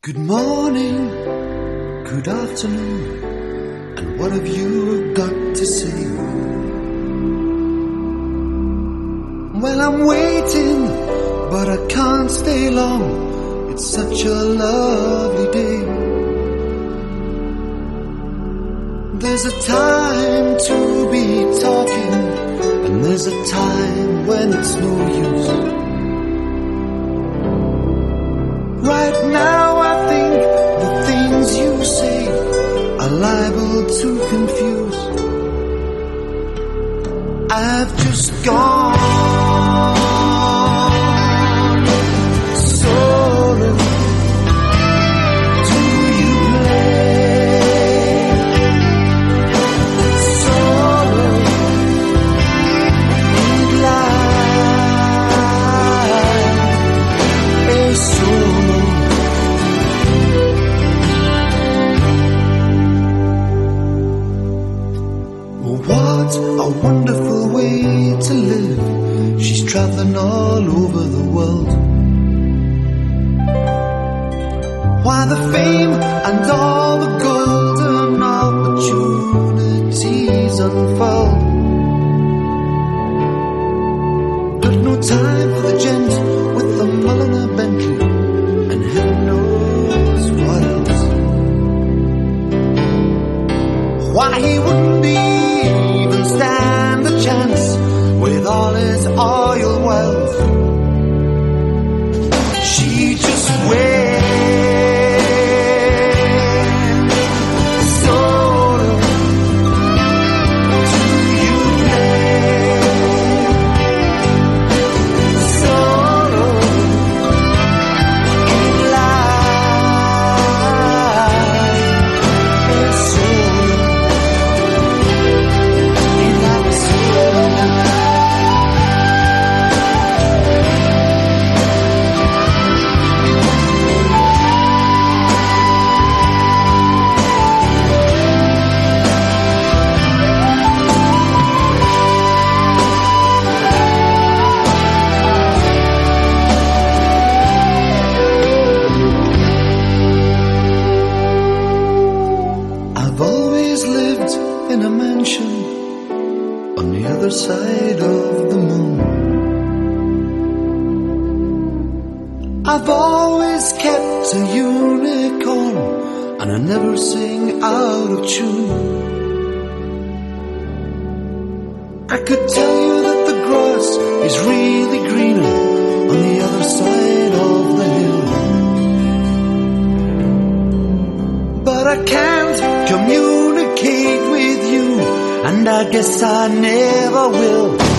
Good morning, good afternoon, and what have you got to say? Well, I'm waiting, but I can't stay long. It's such a lovely day. There's a time to be talking, and there's a time when it's no use. Right now I think the things you say are liable to confuse. I've just gone solo. Do you play solo and life is solo? What a wonderful way to live. She's traveling all over the world. Why the fame and all the golden opportunities unfold. But no time for the gent with the Mulliner Bentley and heaven knows what else. Why he wouldn't even stand a chance with all his oil wealth. She just went solo. Do you play solo in life is solo. I've always lived in a mansion on the other side of the moon. I've always kept a unicorn, and I never sing out of tune. I could tell you that the grass is really greener on the other side of the hill, but I can't communicate with you, and I guess I never will.